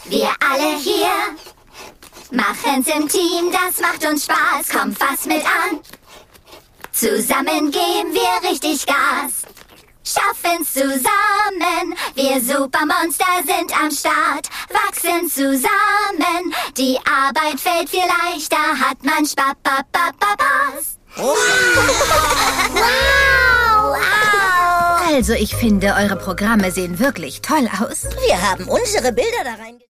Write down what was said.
Wir alle hier machen's im Team, das macht uns Spaß. Komm, fass mit an. Zusammen geben wir richtig Gas. Schaffen's zusammen, wir Supermonster sind am Start. Wachsen zusammen, die Arbeit fällt viel leichter, hat man Spaß. Also, ich finde, eure Programme sehen wirklich toll aus. Wir haben unsere Bilder da rein.